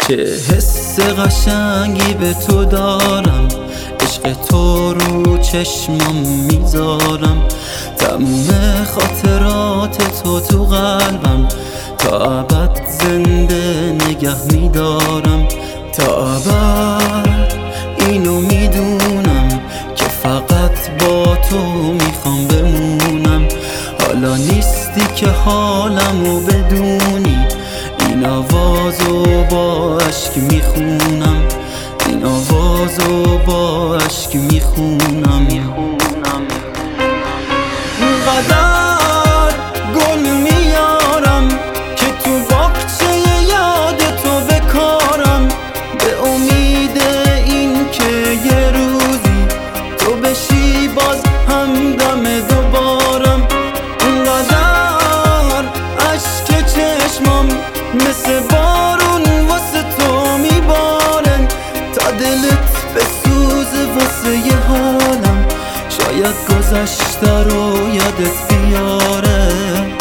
چه حس قشنگی به تو دارم، عشق تو رو چشمم میذارم، تموم خاطرات تو قلبم، تا ابد زنده نگه میدارم، تا ابد اینو میدونم که فقط با تو میخوام بمونم. حالا نیستی که حالمو بدونی، این آوازو با عشق میخونم، این آوازو با عشق میخونم. اینقدر گل میارم که تو باغچه یاد تو بکارم، به امید این که یه روزی تو بشی باز همدم دوبارم. اینقدر عشق چشمام مثل بارون واسه تو میبارن، تا دلت بسوزه واسه یه حالم، شاید گذشته رو یادت بیاره.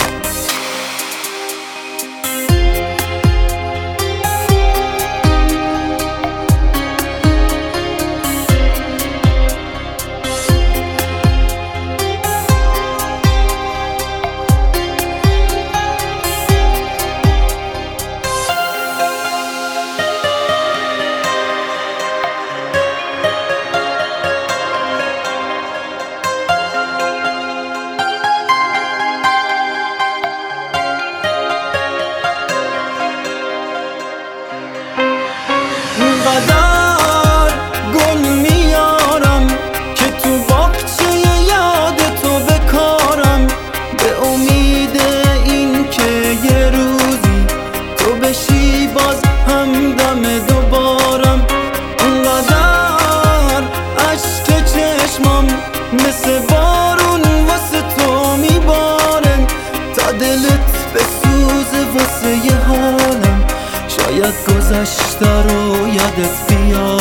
اینقدر گل میارم که تو باغچه یاد تو بکارم، به امید این که یه روزی تو بشی باز همدم دوبارم. اینقدر عشق چشمام مثل بارون واسه تو میبارن، تا دلت بسوزه واسه یه حالم، شاید گذشته رو یادت بیاد.